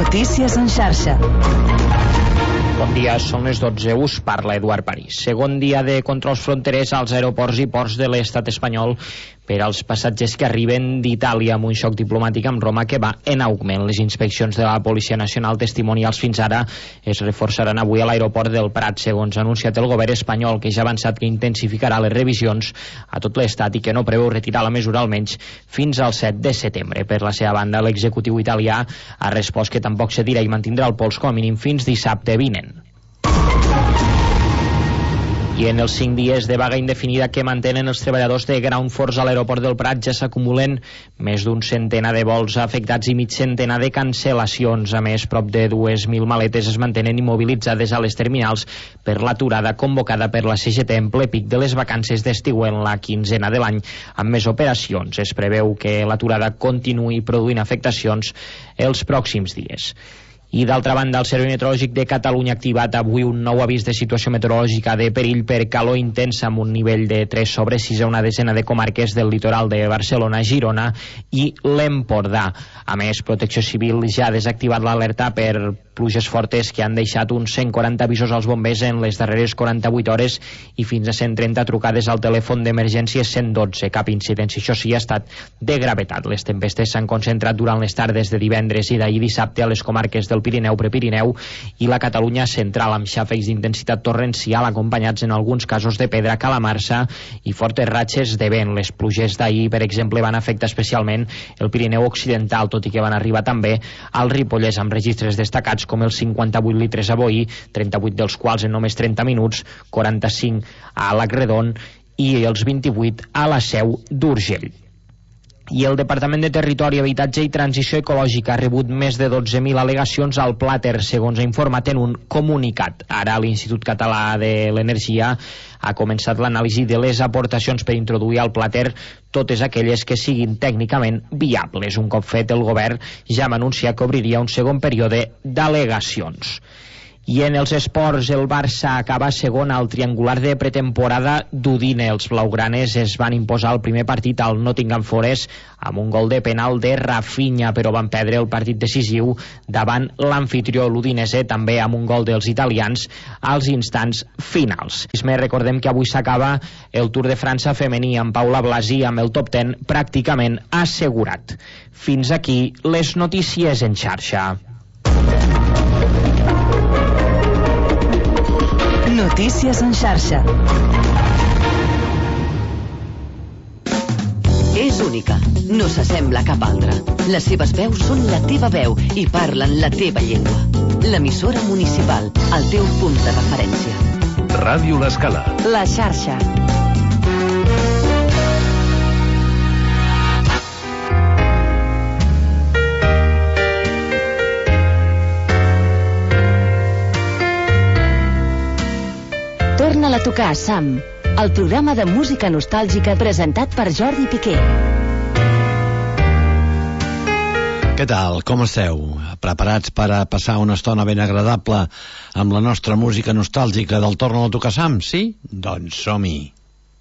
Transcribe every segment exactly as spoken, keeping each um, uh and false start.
Notícies en xarxa. Bon dia, són les dotze, us parla Eduard París. Segon dia de controls fronterers als aeroports i ports de l'estat espanyol per als passatgers que arriben d'Itàlia, amb un xoc diplomàtic amb Roma que va en augment. Les inspeccions de la Policia Nacional testimonials fins ara es reforçaran avui a l'aeroport del Prat, segons ha anunciat el govern espanyol, que ja ha avançat que intensificarà les revisions a tot l'estat i que no preveu retirar la mesura almenys fins al set de setembre. Per la seva banda, l'executiu italià ha respost que tampoc cedirà i mantindrà el pols com a mínim fins dissabte vinent. I en els cinc dies de vaga indefinida que mantenen els treballadors de Ground Force a l'aeroport del Prat ja s'acumulen més d'un centenar de vols afectats i mig centenar de cancel·lacions. A més, prop de dues mil maletes es mantenen immobilitzades a les terminals per l'aturada convocada per la C G T en ple pic de les vacances d'estiu en la quinzena de l'any, amb més operacions. Es preveu que l'aturada continuï produint afectacions els pròxims dies. I d'altra banda, el Servei Meteorològic de Catalunya ha activat avui un nou avís de situació meteorològica de perill per calor intensa amb un nivell de tres sobre sis a una desena de comarques del litoral de Barcelona, Girona i l'Empordà. A més, Protecció Civil ja ha desactivat l'alerta per pluges fortes que han deixat uns cent quaranta avisos als bombers en les darreres quaranta-vuit hores i fins a cent trenta trucades al telèfon d'emergències cent dotze. Cap incidència, això sí, ha estat de gravetat. Les tempestes s'han concentrat durant les tardes de divendres i d'ahir dissabte a les comarques del Pirineu, Prepirineu i la Catalunya central, amb xàfecs d'intensitat torrencial acompanyats en alguns casos de pedra calamarsa i fortes ratxes de vent. Les pluges d'ahir, per exemple, van afectar especialment el Pirineu occidental, tot i que van arribar també al Ripollès, amb registres destacats com els cinquanta-vuit litres a Boí, trenta-vuit dels quals en només trenta minuts, quaranta-cinc a Lacredon i els vint-i-vuit a la Seu d'Urgell. I el Departament de Territori, Habitatge i Transició Ecològica ha rebut més de dotze mil al·legacions al Plater, segons ha informat en un comunicat. Ara l'Institut Català de l'Energia ha començat l'anàlisi de les aportacions per introduir al Plater totes aquelles que siguin tècnicament viables. Un cop fet, el govern ja va anunciar que obriria un segon període d'al·legacions. I en els esports, el Barça acaba segon al triangular de pretemporada d'Udine. Els blaugranes es van imposar el primer partit al Nottingham Forest amb un gol de penal de Rafinha, però van perdre el partit decisiu davant l'anfitrió, l'Udinese, també amb un gol dels italians als instants finals. Recordem que avui s'acaba el Tour de França femení amb Paula Blasi amb el top deu pràcticament assegurat. Fins aquí les notícies en xarxa. Notícies en xarxa. És única, no s'assembla a cap altra. Les seves veus són la teva veu i parlen la teva llengua. L'emissora municipal, el teu punt de referència. Ràdio L'Escala. La xarxa. Torna-la a tocar, Sam, el programa de música nostàlgica presentat per Jordi Piqué. Què tal? Com esteu? Preparats per a passar una estona ben agradable amb la nostra música nostàlgica del Torna-la a tocar, Sam? Sí? Doncs som-hi.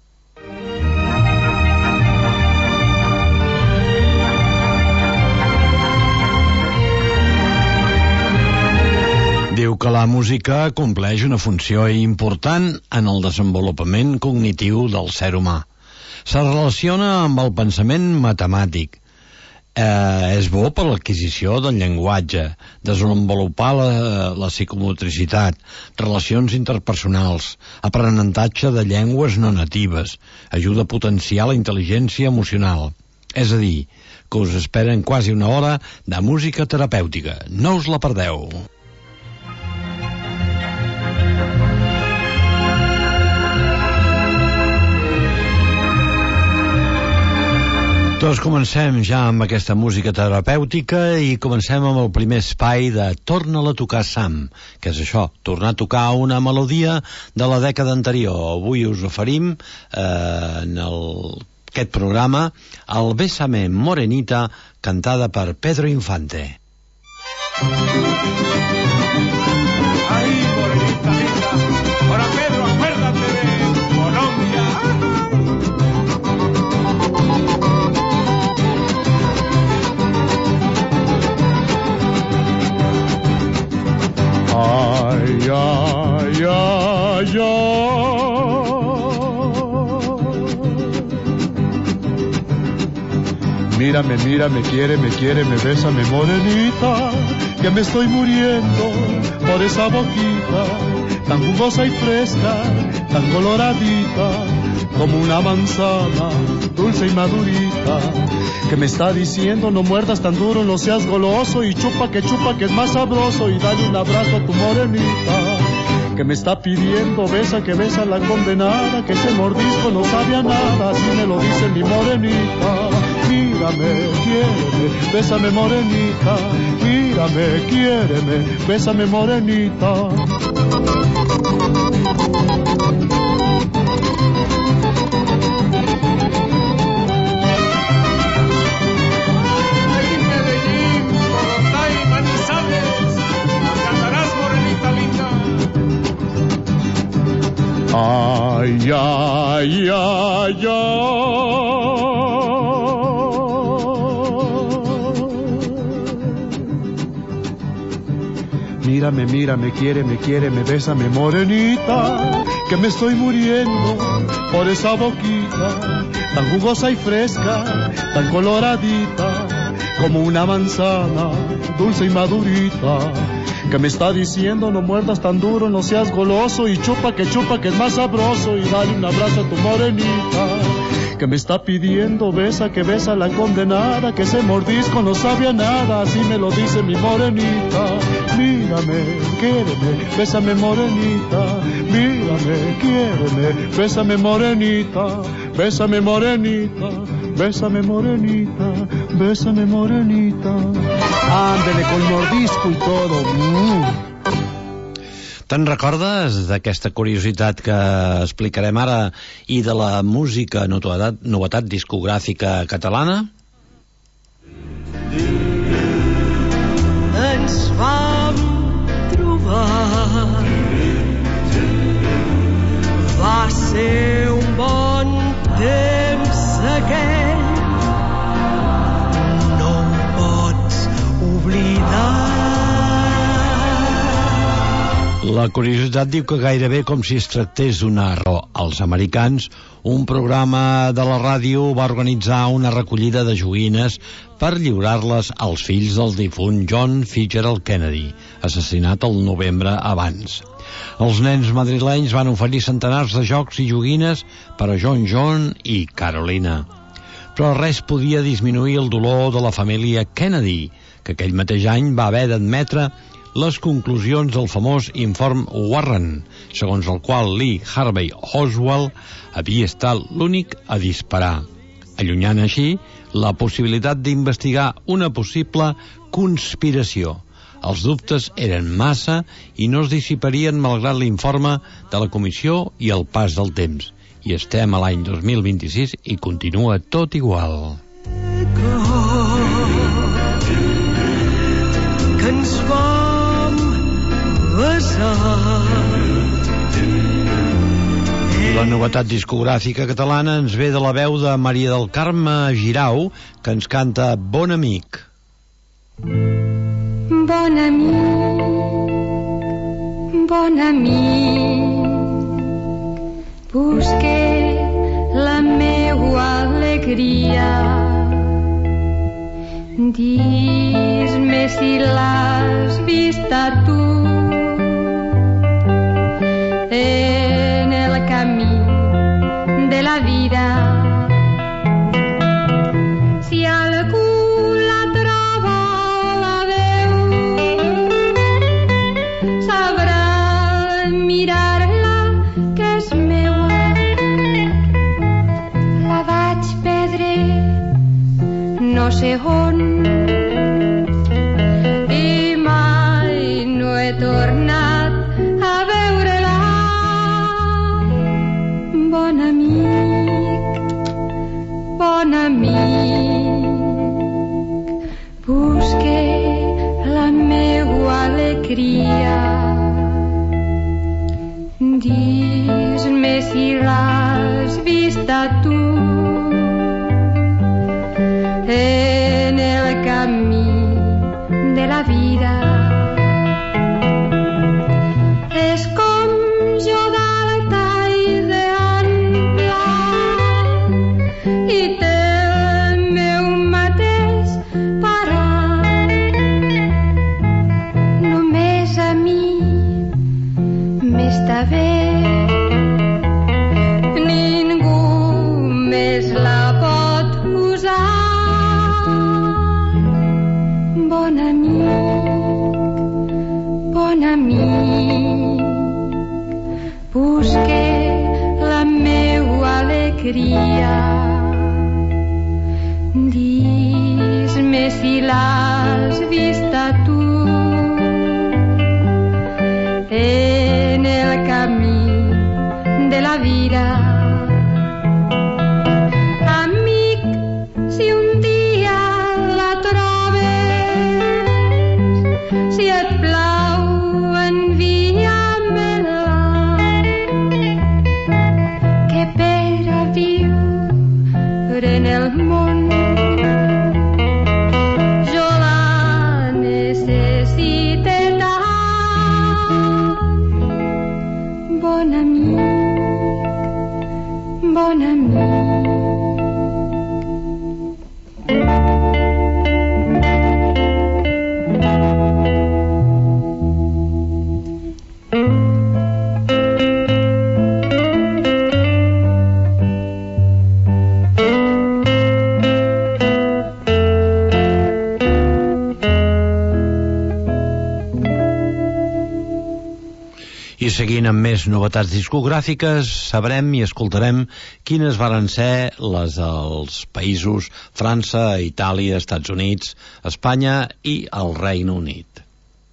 Diu que la música compleix una funció important en el desenvolupament cognitiu del ser humà. Se relaciona amb el pensament matemàtic. Eh, és bo per l'adquisició del llenguatge, desenvolupar la, la psicomotricitat, relacions interpersonals, aprenentatge de llengües no natives, ajuda a potenciar la intel·ligència emocional. És a dir, que us esperen quasi una hora de música terapèutica. No us la perdeu. Doncs comencem ja amb aquesta música terapèutica i comencem amb el primer espai de Torna-la a tocar, Sam, que és això, tornar a tocar una melodia de la dècada anterior. Avui us oferim eh, en el, aquest programa el Bésame Morenita, cantada per Pedro Infante. Ay, morenita linda, ahora Pedro, acuérdate de Colombia. Mírame, mírame, quiéreme, quiéreme, bésame, morenita, que me estoy muriendo por esa boquita, tan jugosa y fresca, tan coloradita, como una manzana, dulce y madurita, que me está diciendo no muerdas tan duro, no seas goloso, y chupa que chupa que es más sabroso, y dale un abrazo a tu morenita, que me está pidiendo besa que besa la condenada, que ese mordisco no sabe a nada, así me lo dice mi morenita. Mírame, quiéreme, bésame morenita, mírame, quiéreme, bésame morenita. Ay, ay, ay, ay. Mírame, mírame, quiéreme, quiéreme, bésame, morenita, que me estoy muriendo por esa boquita, tan jugosa y fresca, tan coloradita, como una manzana, dulce y madurita, que me está diciendo no muerdas tan duro, no seas goloso, y chupa que chupa que es más sabroso, y dale un abrazo a tu morenita, que me está pidiendo besa que besa la condenada, que ese mordisco no sabe a nada, así me lo dice mi morenita. Mírame, quiéreme, bésame morenita, mírame, quiéreme, bésame morenita, bésame morenita, bésame morenita, bésame morenita. Ándele con mordisco i todo. Mm. Te'n recordes d'aquesta curiositat que explicarem ara i de la música novetat, novetat discogràfica catalana? Ens vam trobar, va ser un bon temps aquell, no ho pots oblidar. La curiositat diu que gairebé com si es tractés d'una raó. Els americans, un programa de la ràdio, va organitzar una recollida de joguines per lliurar-les als fills del difunt John Fitzgerald Kennedy, assassinat el novembre abans. Els nens madrilenys van oferir centenars de jocs i joguines per a John John i Carolina. Però res podia disminuir el dolor de la família Kennedy, que aquell mateix any va haver d'admetre les conclusions del famós informe Warren, segons el qual Lee Harvey Oswald havia estat l'únic a disparar, allunyant així la possibilitat d'investigar una possible conspiració. Els dubtes eren massa i no es dissiparien malgrat l'informe de la comissió i el pas del temps. I estem a l'any dos mil vint-i-sis i continua tot igual. Que ens vam besar. La novetat discogràfica catalana ens ve de la veu de Maria del Carme Girau, que ens canta Bon amic. Bon amic, bon amic, busqué la meua alegria. Dis-me si l'has vist a tu en el camí de la vida. Si algú la troba la veu, sabrà mirar-la que és meua. La vaig perdre no sé on i mai no he tornat a veure-la. Bon amic, bon amic, busque la meua alegria. Dis-me si l'has vist a tu en el camí de la vida. És com jo d'alta i d'ample i té el meu mateix alegria. Dis-me si l'has vista tu en el camí de la vida. Amic, si un dia la trobes, si et plau envia-me-la, que per a viure en el món jo la necessite tant. Bon amic, bon amic. I seguint amb més novetats discogràfiques, sabrem i escoltarem quines varen ser les dels països França, Itàlia, Estats Units, Espanya i el Regne Unit.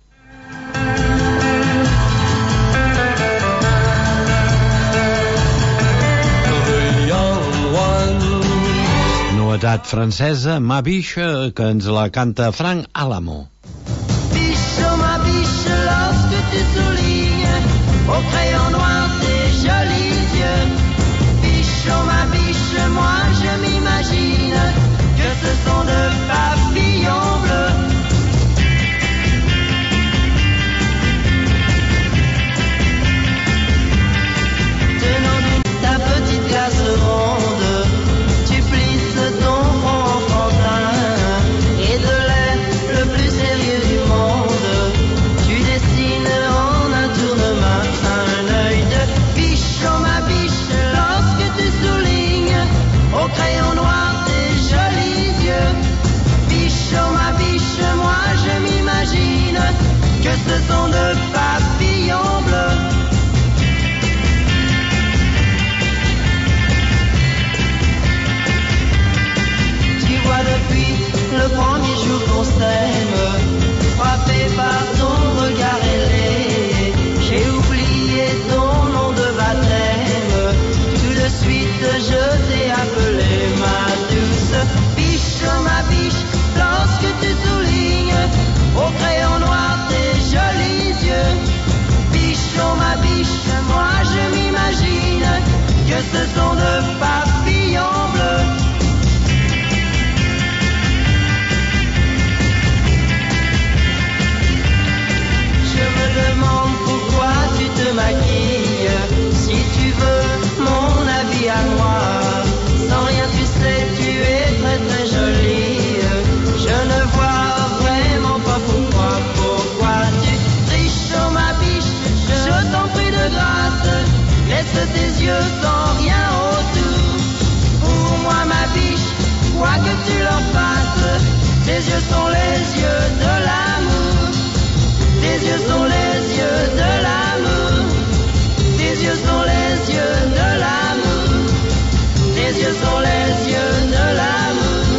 Novetat francesa, Ma Biche, que ens la canta Frank Alamo. Biche, ma biche, lorsque tu soulignes au crayon noir tes jolis yeux. Biche, ma biche, moi je m'imagine que ce sont de papillons bleus. Tenant ta petite glace ronde, tu plisses ton front enfantin et de l'air le plus sérieux du monde, tu dessines en un tournement un œil de biche, oh ma biche, lorsque tu soulignes au crayon noir tes jolis yeux. Biche, oh ma biche, moi je m'imagine que ce sont de papillons bleus. Tu vois depuis le premier jour qu'on s'aime, frappé par ton regard ailé, j'ai oublié ton nom de baptême. Tout de suite je t'ai appelé ma douce biche, ma biche, lorsque tu soulignes au crayon noir tes jolis yeux. Biche, oh ma biche, moi je m'imagine que ce sont de papillons bleus. Je me demande pourquoi tu te maquilles, si tu veux mon avis à moi. Sans rien tu sais, tu es très très jolie. Je ne vois vraiment pas pourquoi, pourquoi tu triches, oh ma biche. Je t'en prie de grâce, laisse tes yeux sans rien autour. Pour moi ma biche, quoi que tu leur fasses, tes yeux sont les yeux de l'amour. Tes yeux sont les yeux de l'amour. Tes yeux sont les yeux de l'amour. Tes yeux sont les yeux de l'amour.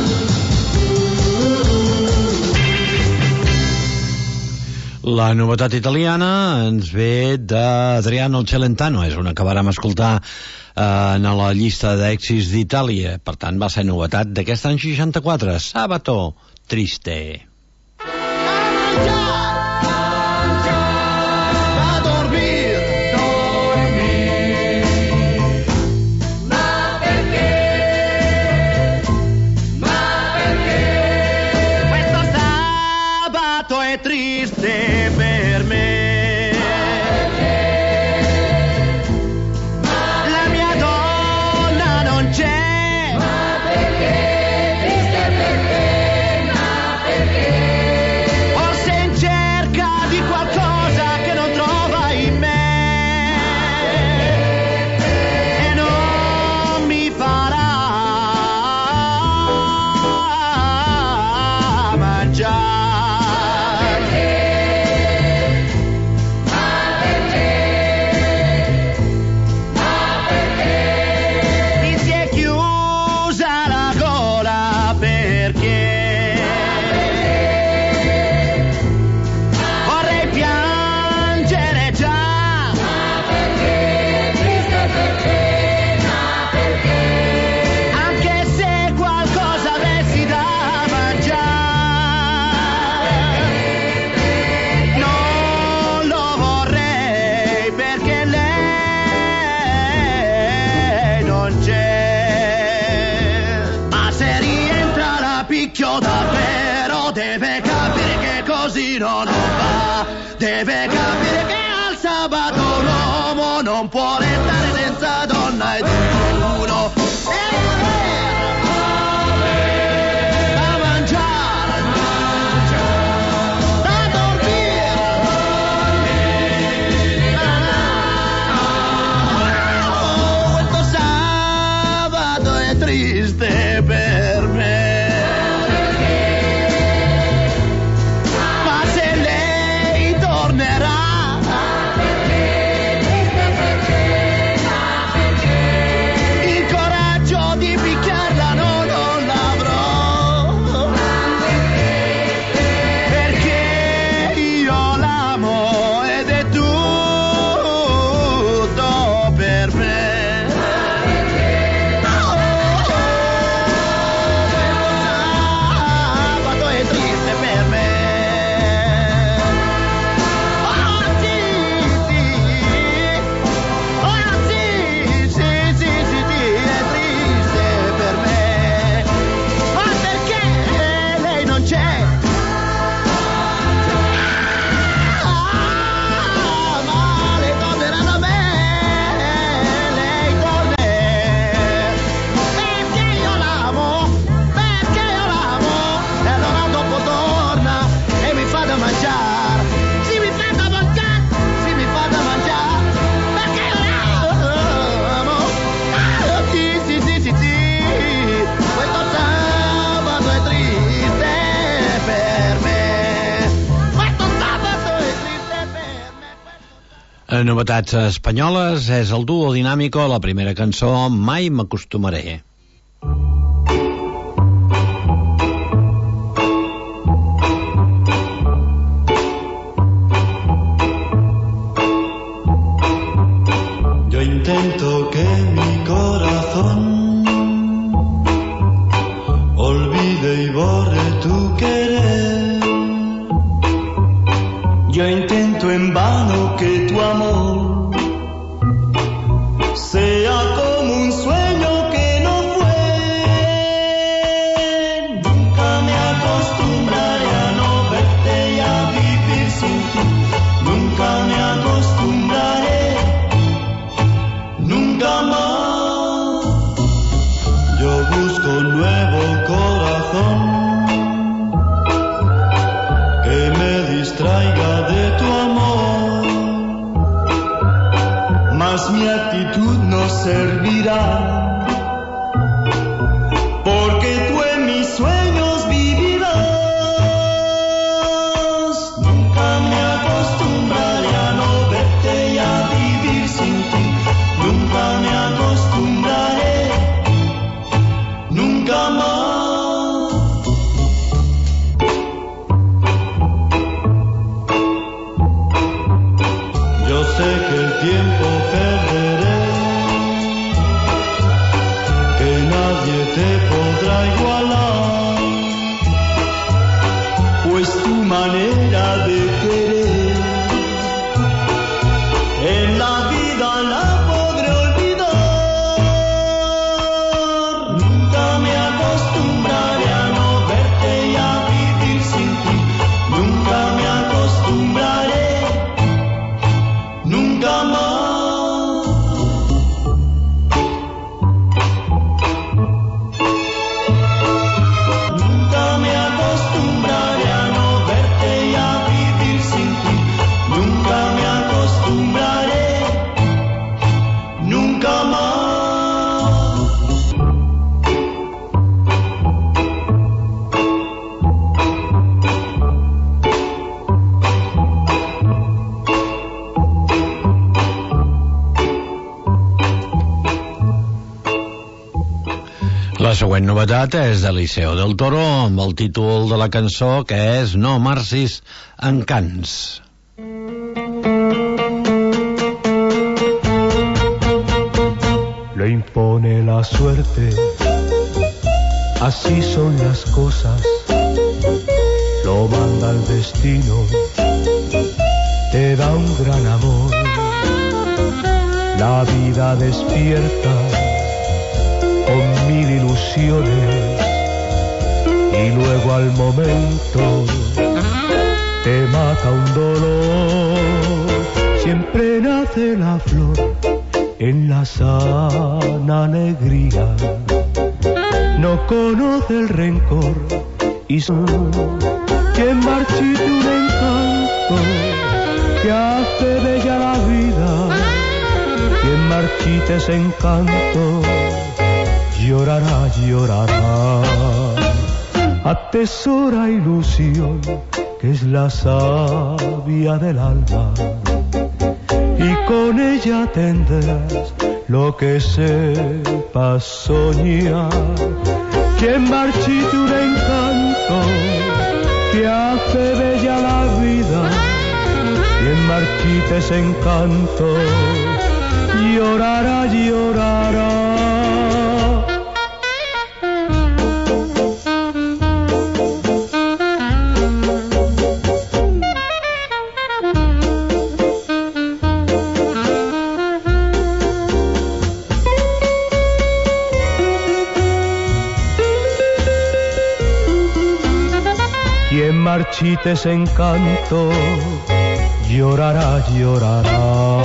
La novetat italiana ens ve d'Adriano Celentano, és una que vàrem escoltar eh, en la llista d'èxits d'Itàlia, per tant va ser novetat d'aquest any seixanta-quatre, Sabato Triste. Triste per me, la mia donna non c'è, ma perché triste per te, ma perché forse in cielo bambino non va, deve capire che al sabato l'uomo non può restare senza donna ed uno. Triste per me, ma se lei tornerà, il coraggio di picchiarla no, non l'avrò, perché io l'amo ed è tutto per me. Novetats espanyoles és el duo Dinámico, la primera cançó Mai m'acostumaré. Yo intento que mi corazón olvide y borre tu querer. Yo intento en vano que tu amor sea como un sueño que no fue. Nunca me acostumbraré a no verte y a vivir sin ti. Nunca me acostumbraré, nunca más. Yo busco un nuevo corazón que me distraiga de tu amor, mas mi actitud no servirá, porque tú en mis sueños vivirás. Nunca me acostumbraré a no verte y a vivir sin ti. Nunca me acostumbraré, nunca más. Sé que el tiempo perderé, que nadie te podrá igualar, pues tu manera de querer en la vida la podré olvidar. Nunca me acostumbraré a no verte y a vivir sin ti. Nunca me acostumbraré, nunca más. Nunca me acostumbraré a no verte y a vivir sin ti. Nunca me acostumbraré, nunca más. La següent novetat és d'Eliseo del Toro amb el títol de la cançó, que és No marcis encants. Lo impone la suerte, así son las cosas, lo manda el destino, te da un gran amor, la vida despierta con mil ilusiones y luego al momento te mata un dolor. Siempre nace la flor en la sana alegría, no conoce el rencor y son quien marchita un encanto que hace bella la vida. Quien marchita ese encanto llorará, llorará. Atesora ilusión que es la savia del alma, y con ella tendrás lo que sepas soñar. Quien marchita un encanto que hace bella la vida, quien marchita ese encanto llorará, llorará. Quien marchite ese encanto llorará, llorará.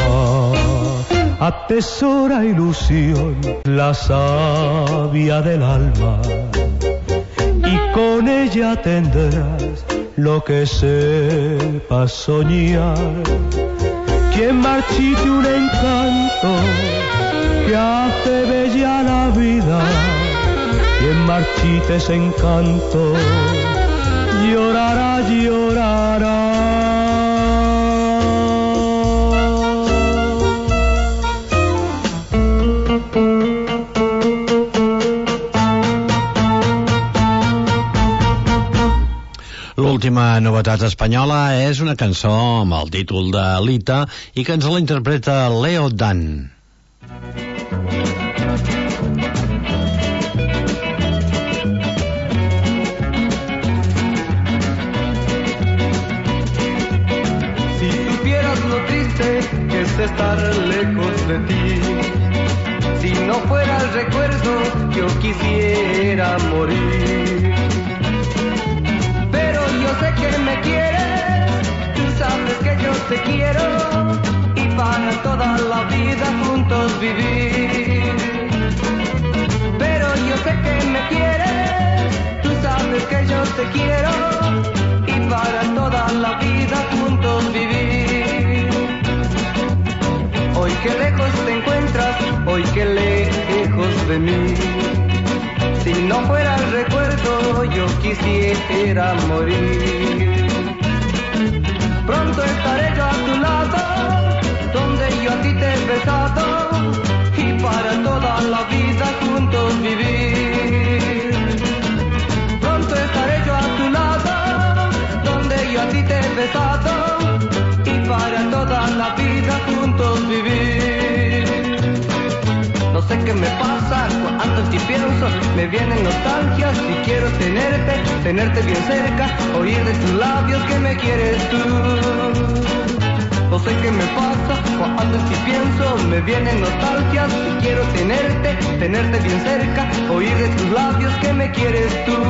Atesora ilusión la savia del alma, y con ella tendrás lo que sepas soñar. Quien marchite un encanto que hace bella la vida, quien marchite ese encanto llorará, llorará. L'última novetat espanyola és una cançó amb el títol de Lita i que ens la interpreta Leo Dan. Si supieras lo triste que es estar lejos de ti, si no fuera el recuerdo yo quisiera morir. Yo sé que me quieres, tú sabes que yo te quiero, y para toda la vida juntos vivir. Pero yo sé que me quieres, tú sabes que yo te quiero, y para toda la vida juntos vivir. Hoy que lejos te encuentras, hoy que lejos de mí, si no fuera el recuerdo yo quisiera morir. Pronto estaré yo a tu lado, donde yo a ti te he besado, y para toda la vida juntos vivir. Pronto estaré yo a tu lado, donde yo a ti te he besado, y para toda la vida juntos vivir. No sé qué me pasa cuando en ti pienso, me vienen nostalgias y quiero tenerte, tenerte bien cerca, oír de tus labios que me quieres tú. No sé qué me pasa cuando en ti pienso, me vienen nostalgias y quiero tenerte, tenerte bien cerca, oír de tus labios que me quieres tú.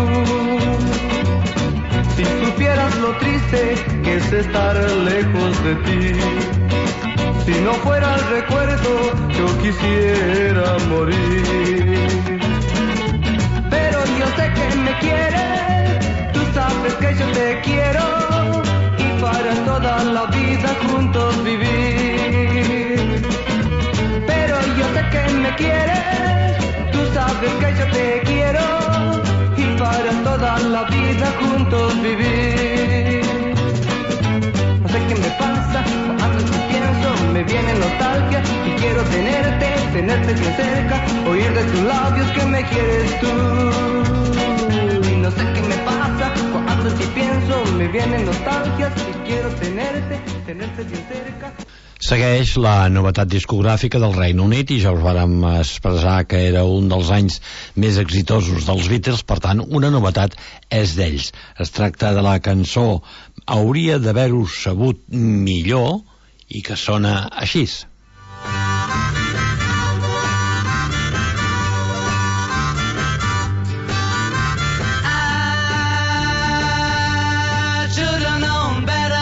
Si supieras lo triste que es estar lejos de ti, si no fuera el recuerdo, yo quisiera morir. Pero yo sé que me quieres, tú sabes que yo te quiero, y para toda la vida juntos vivir. Pero yo sé que me quieres, tú sabes que yo te quiero, y para toda la vida juntos vivir. No sé qué me pasa cuando tú pienso, me viene nostalgia y quiero tenerte, tenerte bien cerca, oír de tus labios que me quieres tú. Y no sé qué me pasa cuando si pienso, me viene nostalgia y quiero tenerte, tenerte bien cerca. Segueix la novetat discogràfica del Regne Unit i ja us vàrem expressar que era un dels anys més exitosos dels Beatles, per tant una novetat és d'ells. Es tracta de la cançó Hauria d'haver-ho sabut millor i que sona així. I should have known better.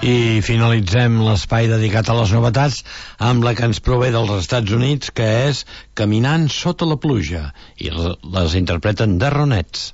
I finalitzem l'espai dedicat a les novetats amb la que ens prové dels Estats Units, que és Caminant sota la pluja, i les interpreten The Ronettes.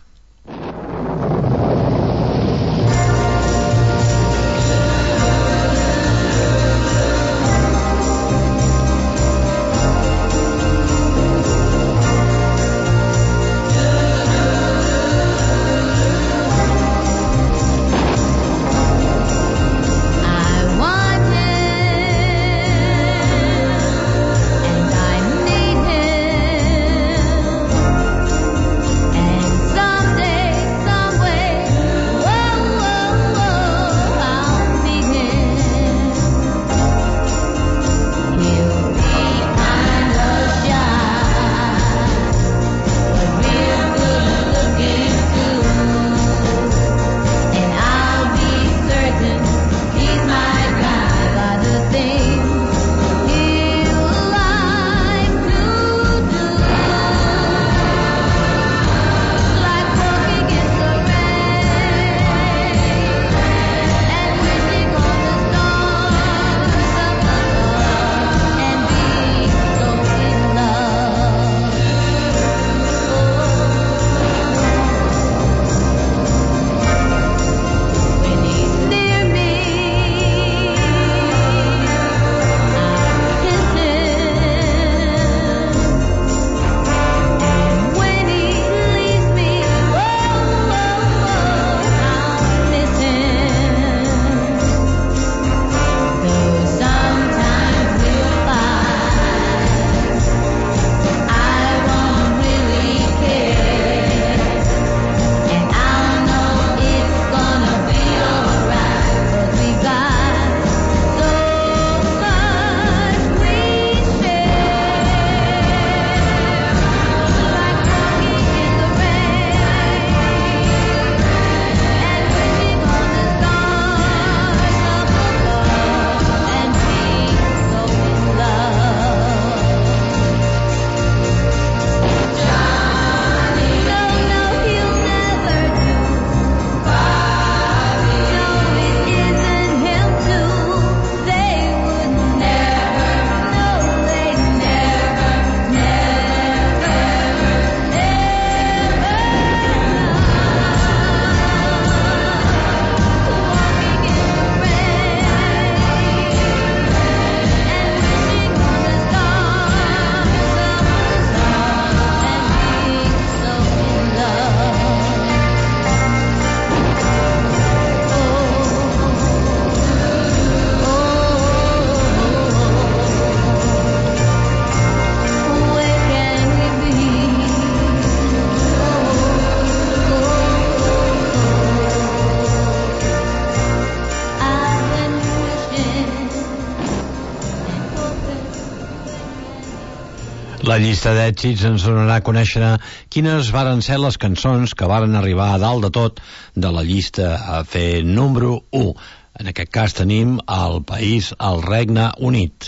La llista d'èxits ens donarà a conèixer quines varen ser les cançons que varen arribar a dalt de tot de la llista a fer número u. En aquest cas tenim el país, el Regne Unit.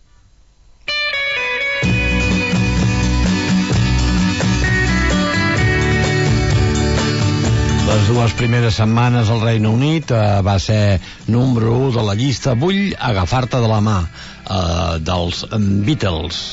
Les dues primeres setmanes al Regne Unit eh, va ser número u de la llista Vull agafar-te de la mà, eh, dels Beatles.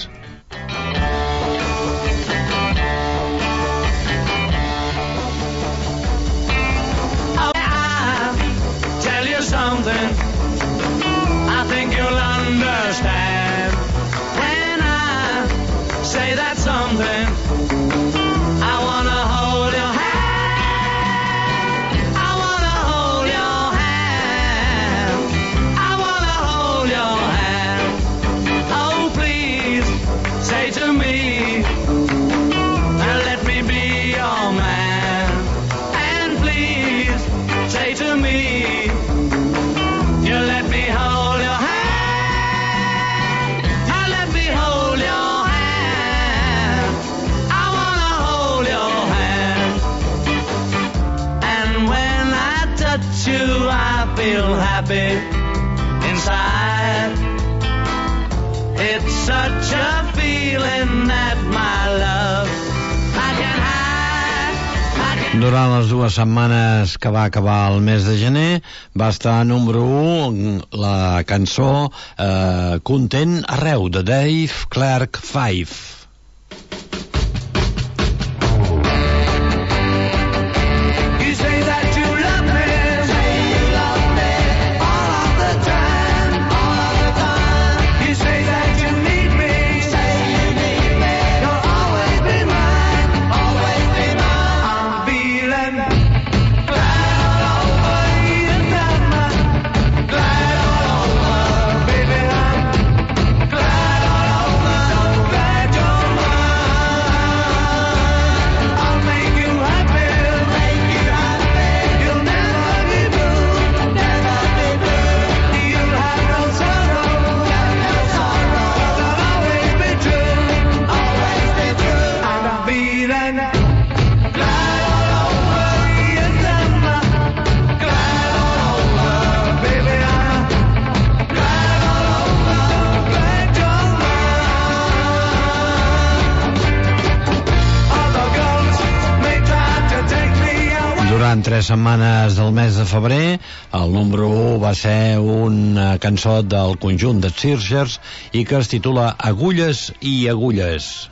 Something I think you'll understand when I say that something. I wanna hold your hand, I wanna hold your hand, I wanna hold your hand. Oh, please say to me and let me be your man. And please say to me, you let me hold your hand, I let me hold your hand, I wanna hold your hand. And when I touch you I feel happy inside. It's such a feeling that my love I can hide, I can Durant les dues setmanes que va acabar el mes de gener va estar número u la cançó eh, Content arreu de Dave Clark Five. Durant tres setmanes del mes de febrer, el número u va ser una cançó del conjunt de Searchers i que es titula Agulles i Agulles.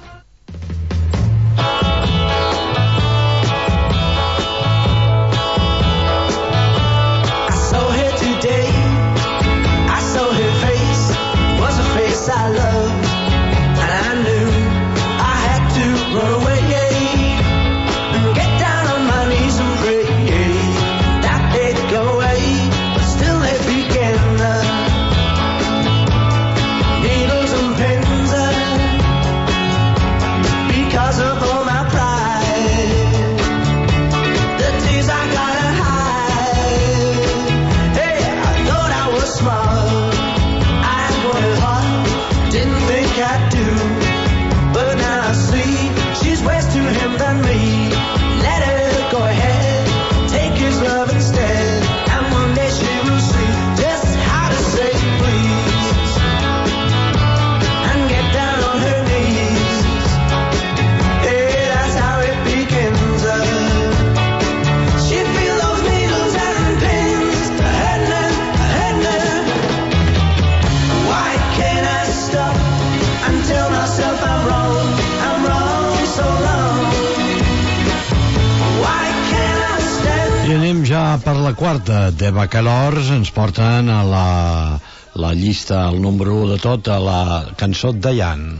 Per la quarta de Bacalors ens porten a la, la llista, el número u de tot, a la cançó Diane.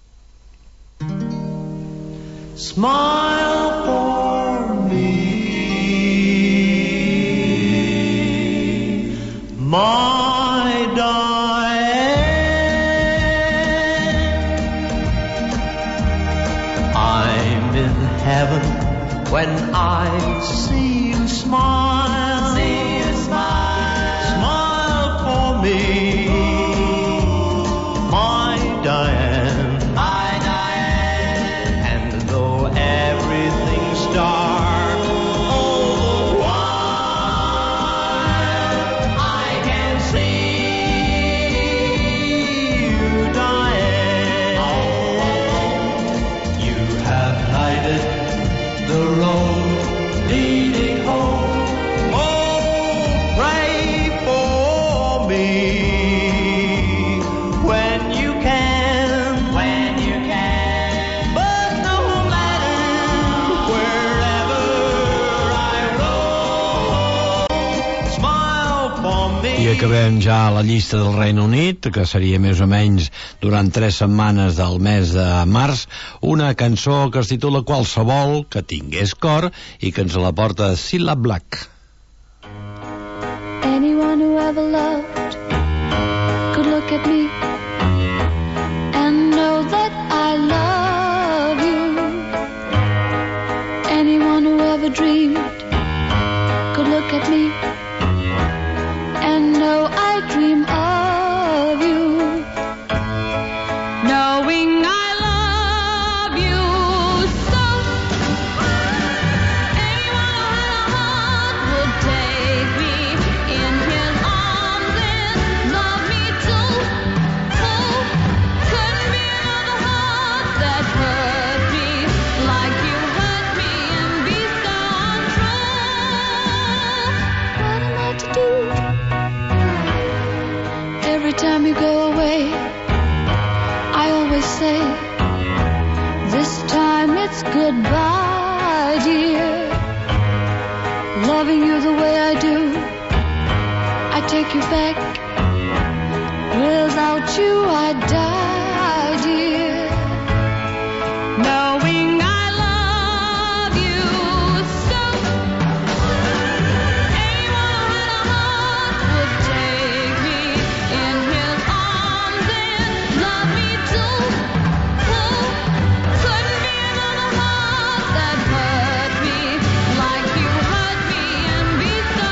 Smile for me, my Diane. I'm in heaven when I see you smile, see you smile, smile for me, my Diane, my Diane. And though everything's dark, all the while I can see you, Diane. You have lighted the road leading home. I acabem ja la llista del Regne Unit, que seria més o menys durant tres setmanes del mes de març, una cançó que es titula Qualsevol que tingués cor i que ens la porta Cilla Black. Anyone who ever loved could look at me and know that I love you. Anyone who ever dreamed could look at me and know I dream of you. Knowing I love you so. Anyone who had a heart would take me in his arms and time you go away, I always say, this time it's goodbye, dear. Loving you the way I do, I take you back. Without you I'd die, dear. Knowing I love you so, anyone who had a heart would take me in his arms and love me too. Oh, couldn't be another heart that hurt me like you hurt me and be so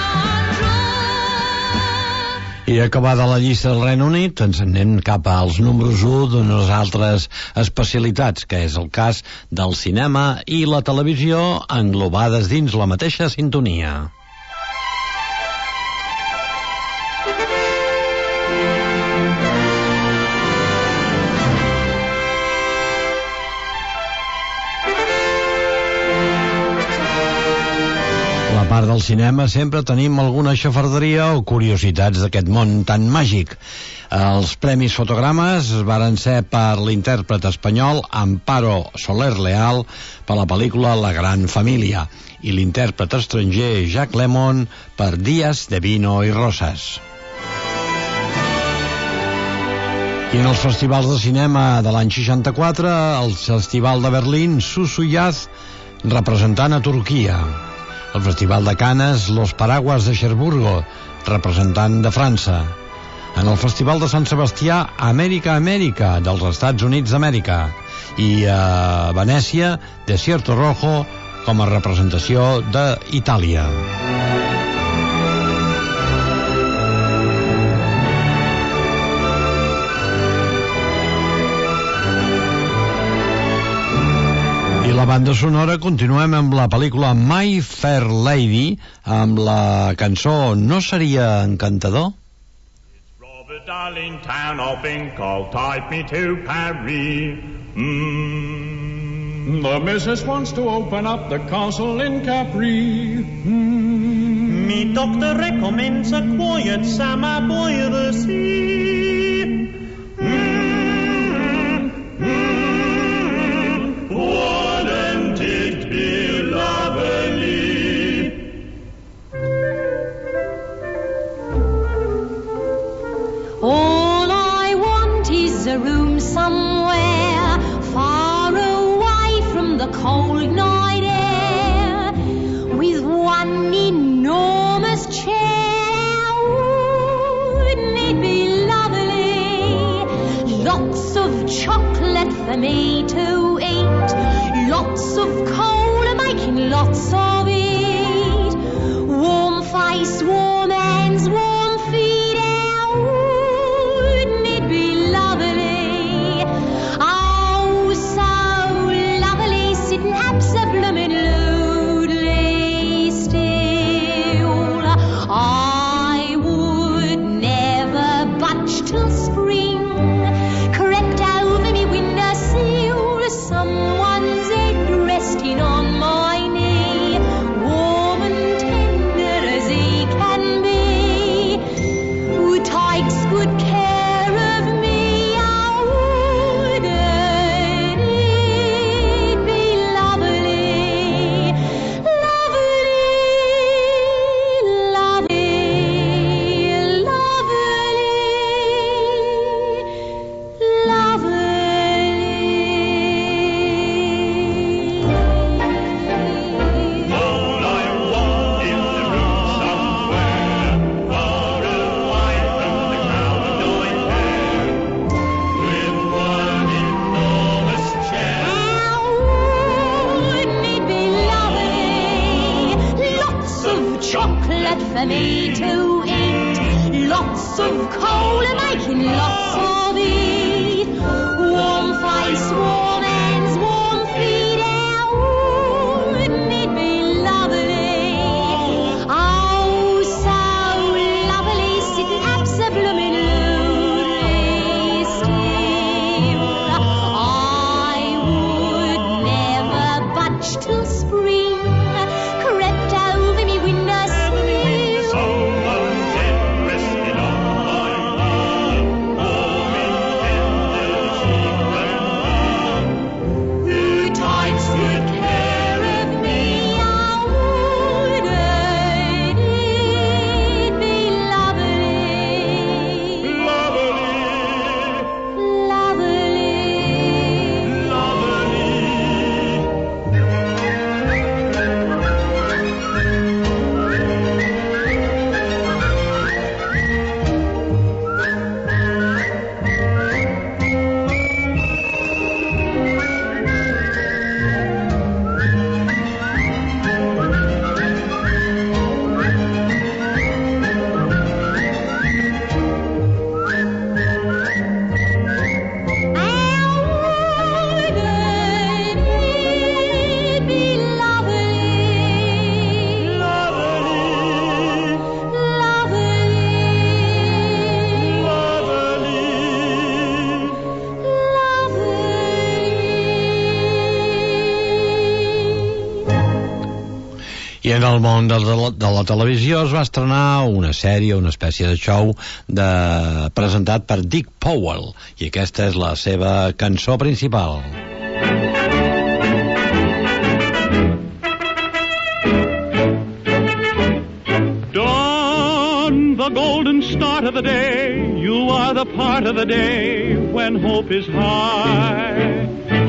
untrue. I acabada la llista del Regne Unit, ens anem cap als números u d'unes altres especialitats, que és el cas del cinema i la televisió englobades dins la mateixa sintonia. Part del cinema sempre tenim alguna xafarderia o curiositats d'aquest món tan màgic. Els Premis Fotogrames varen ser per l'intèrpret espanyol Amparo Soler Leal per la pel·lícula La Gran Família i l'intèrpret estranger Jack Lemmon per Días de Vino y Rosas. I en els festivals de cinema de l'any seixanta-quatre, el Festival de Berlín, Susuyaz, representant a Turquia. El Festival de Canes, Los Paraguas de Cherburgo, representant de França. En el Festival de Sant Sebastià, Amèrica Amèrica, dels Estats Units d'Amèrica. I a Venècia, Desierto Rojo, com a representació d'Itàlia. I la banda sonora continuem amb la pel·lícula My Fair Lady amb la cançó No seria encantador? Robert Darling, town of Incal, type me to Paris. Mm. The missus wants to open up the castle in Capri. Mm. Me doctor recommends a quiet summer boy sea. Mm. All I want is a room somewhere far away from the cold night air, with one enormous chair. Wouldn't it be lovely? Lots of chocolate for me to eat, lots of coal making lots of it, warm face, warm hands, warm feet. Absolutely still, I would never budge till spring crept over me windowsill, someone's head resting on my knee, warm and tender as he can be, who takes good care of me. For me to eat, lots of coal making lots of it, warm face, warm hands, warm feet. Out, wouldn't it be lovely? Oh, so lovely, sitting absolutely still. I would never budge till spring crept over me window. I en el món de la, de la televisió es va estrenar una sèrie, una espècie de show de, presentat per Dick Powell, i aquesta és la seva cançó principal. Dawn, the golden start of the day, you are the part of the day when hope is high.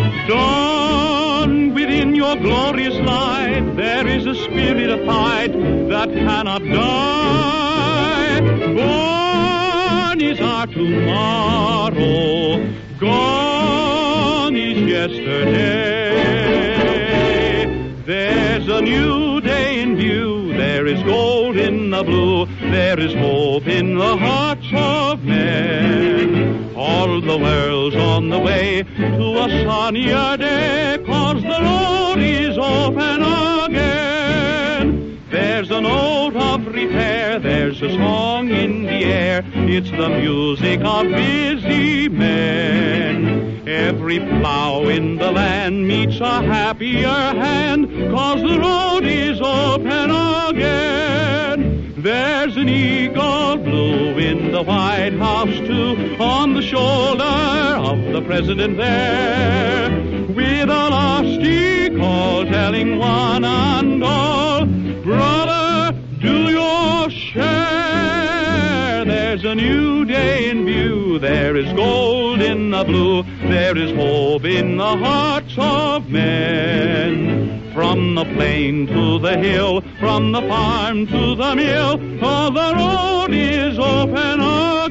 Dawn, within your glorious light, there is a spirit of fight that cannot die. Born is our tomorrow, gone is yesterday. There's a new day in view, there is gold in the blue, there is hope in the hearts of men. All the world's on the way to a sunnier day, 'cause the road is open again. There's a note of repair, there's a song in the air, it's the music of busy men. Every plow in the land meets a happier hand, 'cause the road is open again. There's an eagle blue in the White House too, on the shoulder of the president there, with a lusty call telling one and all, brother, do your share. There's a new day in view, there is gold in the blue, there is hope in the hearts of men. From the plain to the hill, from the farm to the mill, oh, the road is open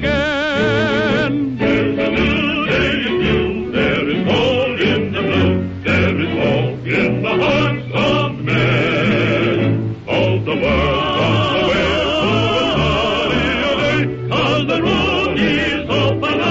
again. There's a new day in view, there is gold in the blue, there is hope in the hearts of men. All the world's on the way to a sunnier day, 'cause the road is open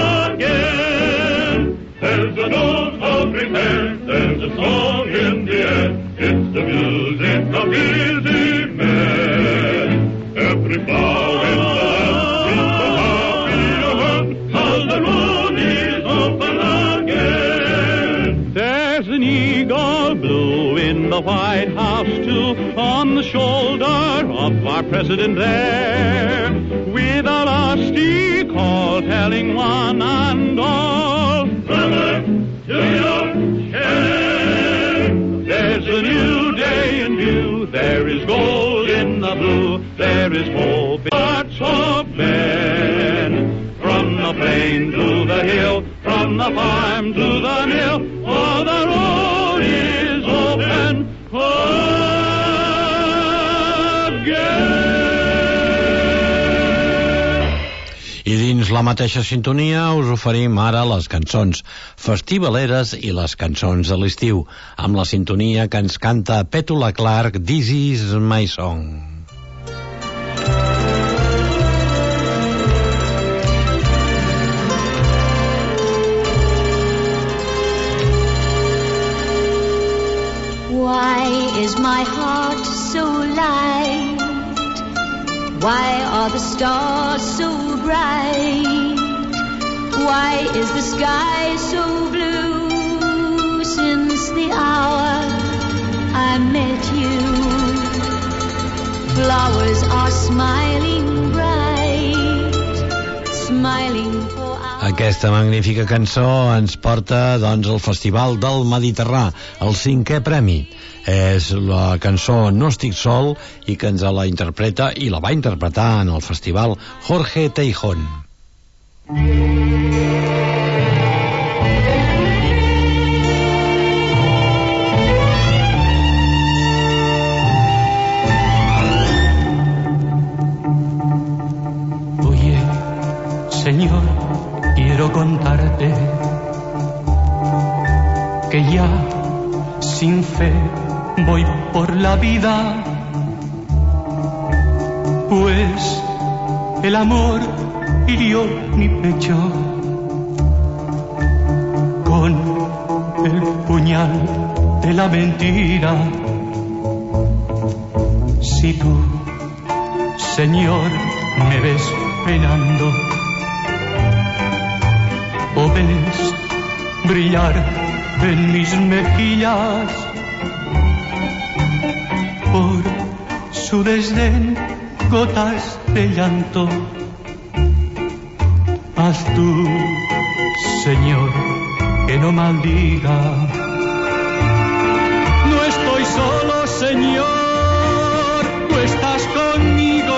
again. There's a note of repair, there's a song in the air, it's the music of busy men. Every plow in the land is a happier hand, 'cause the road is open again. There's an eagle blue in the White House too, on the shoulder of our president there, with a lusty call telling one and all, brother, do your share. There's a new day in view, there is gold in the blue, there is hope in the hearts of men. From the plain to the hill, from the farm to the mill, oh, the road is open again. I dins la mateixa sintonia us oferim ara les cançons festivaleres i les cançons de l'estiu, amb la sintonia que ens canta Petula Clark, This is my song. Why is my heart so light? Why are the stars so bright? Why is the sky so blue since the hour I met you? Flowers are smiling bright, smiling for our... Aquesta magnífica cançó ens porta, doncs, al Festival del Mediterrà, el cinquè premi. És la cançó No estic sol i que ens la interpreta i la va interpretar en el festival Jorge Teijón. Oye, Señor, quiero contarte que ya sin fe voy por la vida, pues el amor hirió mi pecho con el puñal de la mentira. Si tú, Señor, me ves penando o ves brillar en mis mejillas por su desdén gotas de llanto. Haz tú, Señor, que no maldiga. No estoy solo, Señor, tú estás conmigo.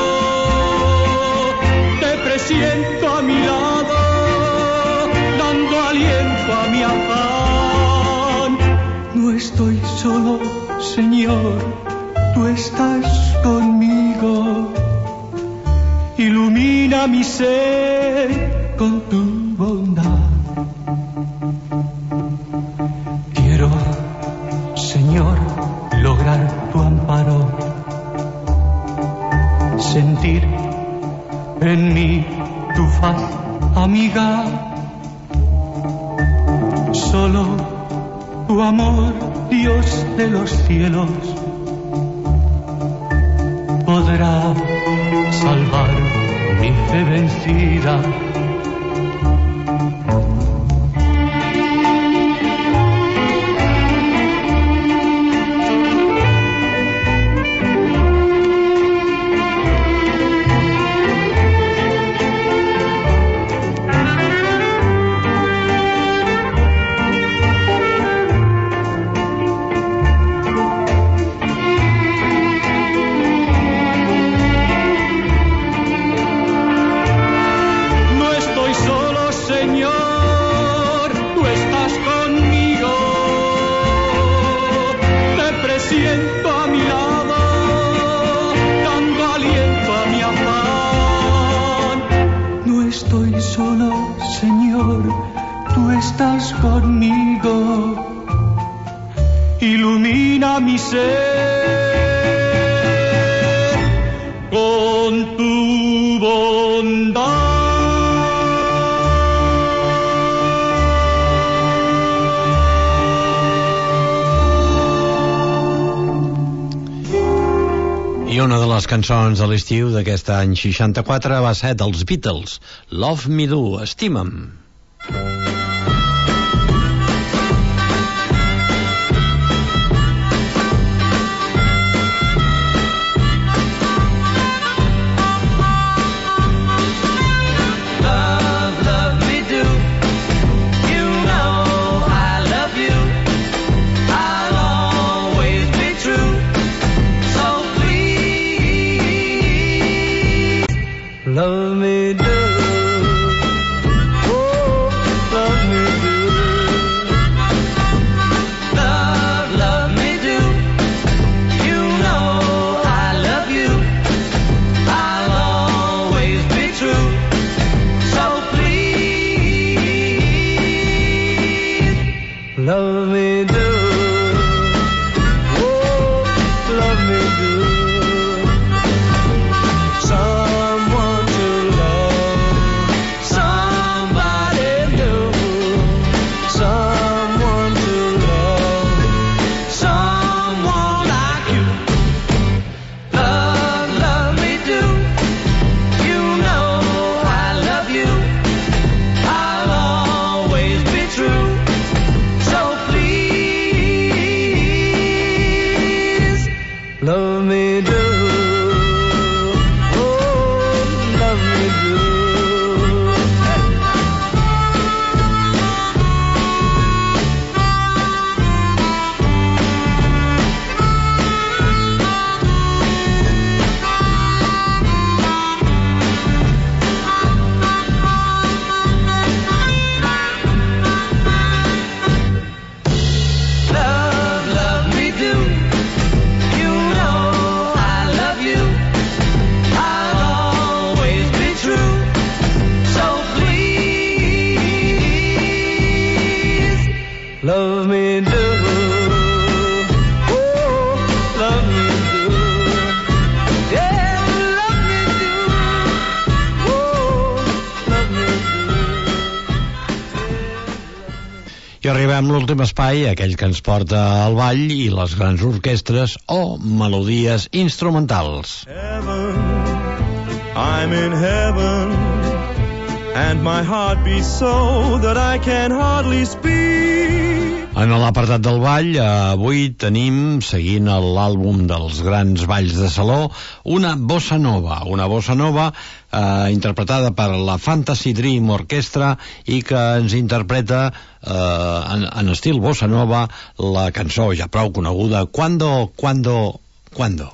Te presiento a mi lado, dando aliento a mi afán. No estoy solo, Señor, tú estás conmigo. Ilumina mi ser con tu bondad. Quiero, Señor, lograr tu amparo, sentir en mí tu faz amiga. Solo tu amor, Dios de los cielos, podrá salvar mi fe vencida. Ilumina mi ser con tu bondad. I una de les cançons de l'estiu d'aquest any seixanta-quatre va ser dels Beatles, Love Me Do, Estima'm. Love me do, oh, love me do. Love, love me do. You know I love you. I'll always be true. So please, love me do, oh, love me do. Love me do, oh, love me do, yeah, love me do, oh, love me do. I arribem a l'últim espai, aquell que ens porta al ball i les grans orquestres o melodies instrumentals. Heaven, I'm in heaven, and my heart beats so that I can hardly speak. En l'apartat del ball, avui tenim, seguint l'àlbum dels grans balls de saló, una bossa nova, una bossa nova eh, interpretada per la Fantasy Dream Orchestra i que ens interpreta eh, en, en estil bossa nova la cançó ja prou coneguda, Cuando, Cuando, Cuando.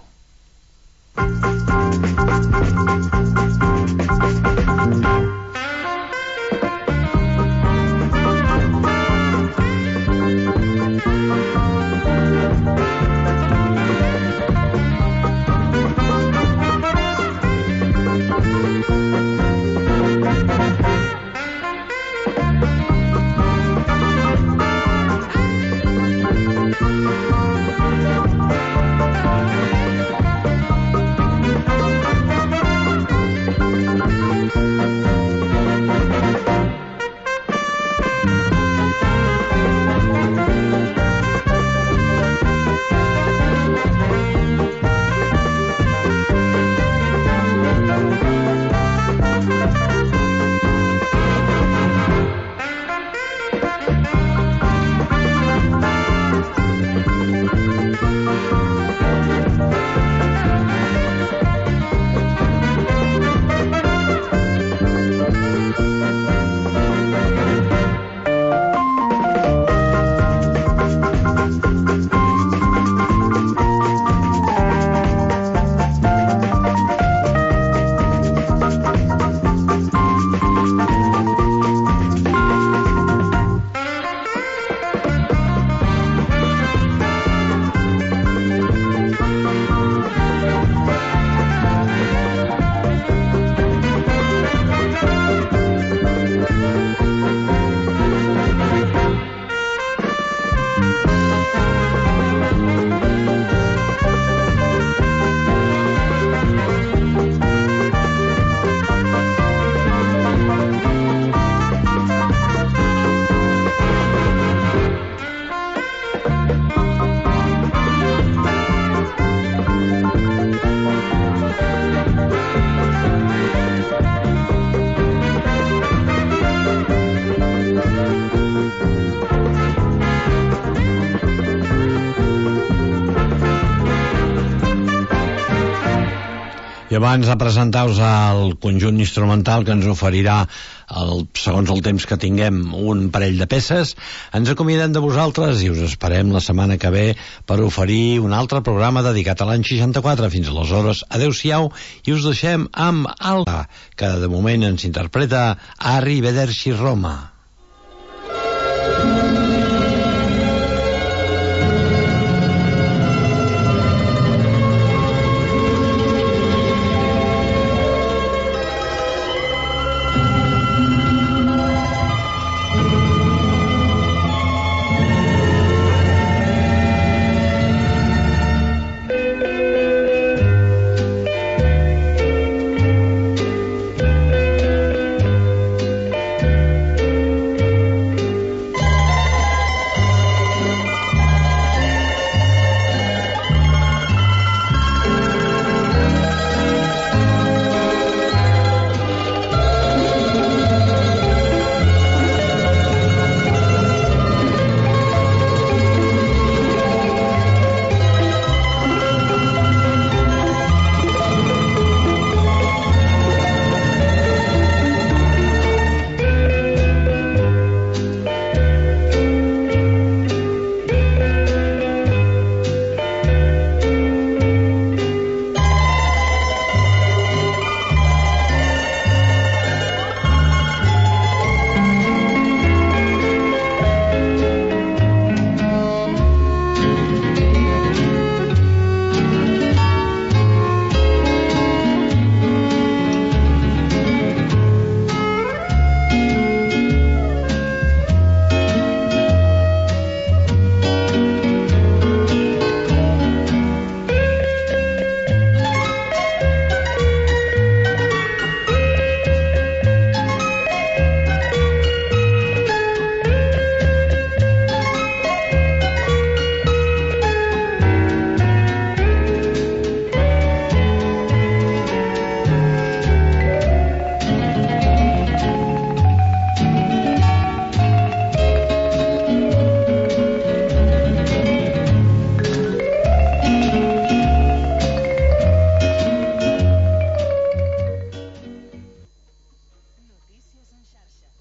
I abans de presentar-vos el conjunt instrumental que ens oferirà, el, segons el temps que tinguem, un parell de peces, ens acomiadem de vosaltres i us esperem la setmana que ve per oferir un altre programa dedicat a l'any seixanta-quatre. Fins aleshores, adeu-siau, i us deixem amb Alba, que de moment ens interpreta Arrivederci Roma.